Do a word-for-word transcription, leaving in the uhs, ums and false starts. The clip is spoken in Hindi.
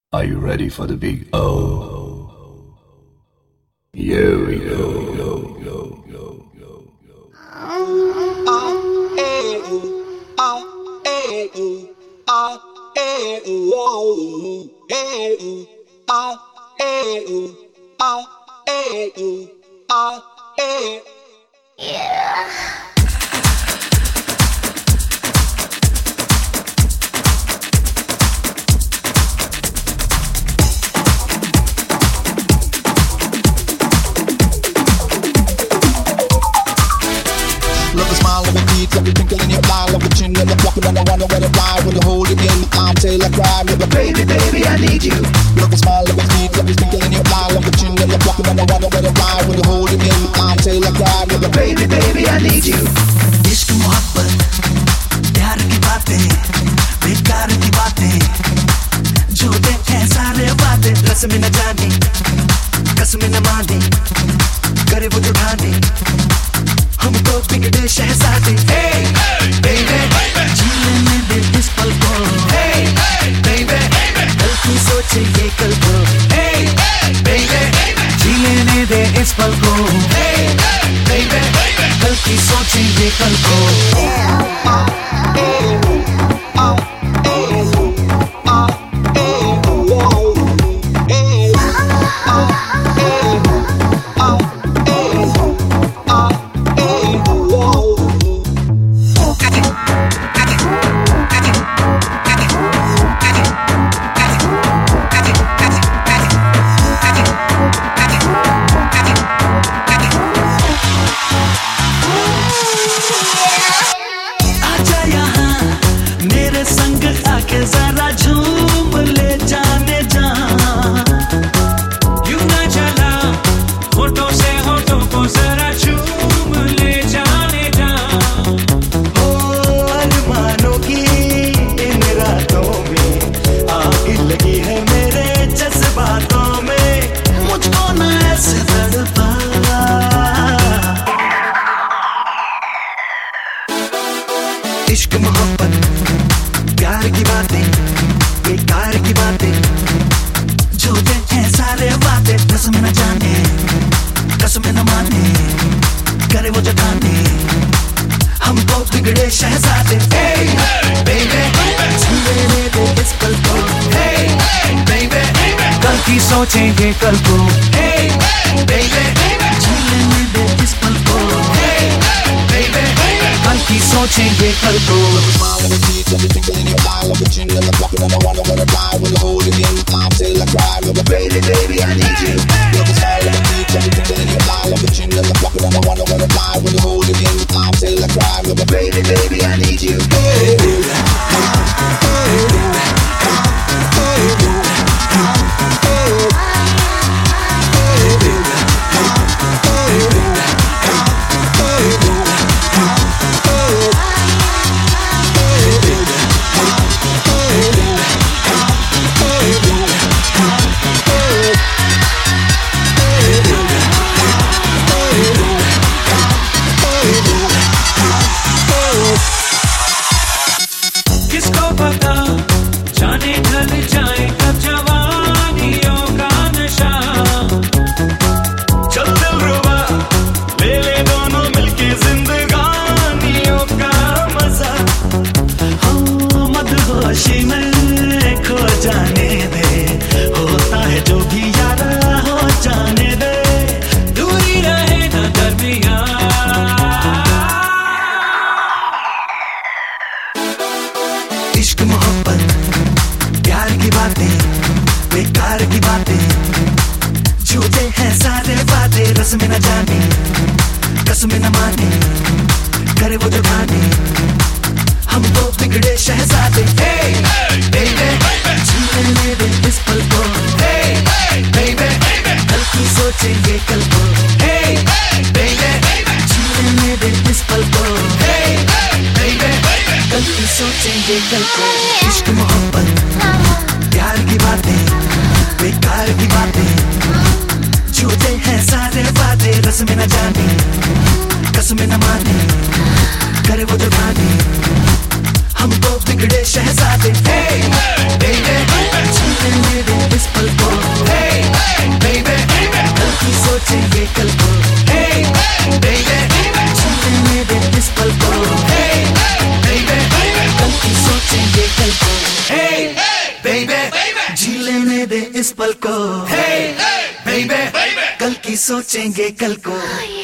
Are you ready for the big O? Here we go, go, go, go, go, go. Oh, eh, ooh, oh, eh, ooh, oh, eh, ooh, oh, eh, ooh, oh, eh, ooh, oh, eh, ooh, oh, eh. Yeah. Love the smile, love the teeth, love the twinkle in your eye, love the chin, love the walking and I wonder where to fly. When you hold it in my arm till I cry, love the baby, baby, I need you. Love the smile, love the teeth, love the twinkle in your eye, love the chin, love the walking and I wonder where to fly. When you hold it in my arm till I cry, love the baby, baby, I need you. इश्क मोहब्बत प्यार की बातें बेकार की बातें जो देखें सारे वादे रस्म न जाने कसम न माने करे वो जो ठाने हम तो बिगड़े शहजादे hey baby जी लेने दे इस पल को hey baby कल की सोचे ये कल को hey baby जी लेने दे इस पल को hey baby कल की सोचे ये कल को इश्क मोहब्बत प्यार की बातें बेकार की बातें जो देखें सारे वादे रस्म न जाने कसम न माने करे वो जो ठाने हम तो बिगड़े शहजादे hey baby जीने दे इस पल को hey baby कल की सोचेंगे कल को hey baby जीने दे इस पल को hey baby कल की सोचेंगे कल को Smile, love the teeth, love the twinkle in your eye, love the chin, love the walking and I wonder where to fly. When you hold it in my arm till I cry, love the baby, baby, I need you. Love the smile, love the teeth, love the twinkle in your eye, love the chin, love the walking and I wonder where to fly. When you hold it in my arm till I cry, love the baby, baby, I need you. Hey, baby, hey, baby, hey, baby, किसको पता जाने ढल जाए कब जवानियों का नशा चल दिल रुबा ले ले दोनों मिलके जिंदगानियों का मजा हाँ मदहोशी में खो जाने दे होता है जो भी यारा हो जाने दे दूरी रहे न दरमियां इश्क मोहब्बत प्यार की बातें बेकार की बातें झूठे हैं सारे वादे रस्म न जाने कसम न माने करे वो जो ठाने हम तो बिगड़े शहजादे hey baby जीने दे इस पल को hey baby कल की सोचेंगे कल को hey baby जीने दे इस पल को hey baby कल की सोचेंगे कल को इश्क मोहब्बत प्यार की बातें बेकार की बातें झूठे हैं सारे वादे रस्म न जाने कसम न माने करे वो जो ठाने हम तो बिगड़े शहजादे hey baby जीने दे जी लेने दे इस पल को, hey, hey, baby, baby. कल की सोचेंगे कल को।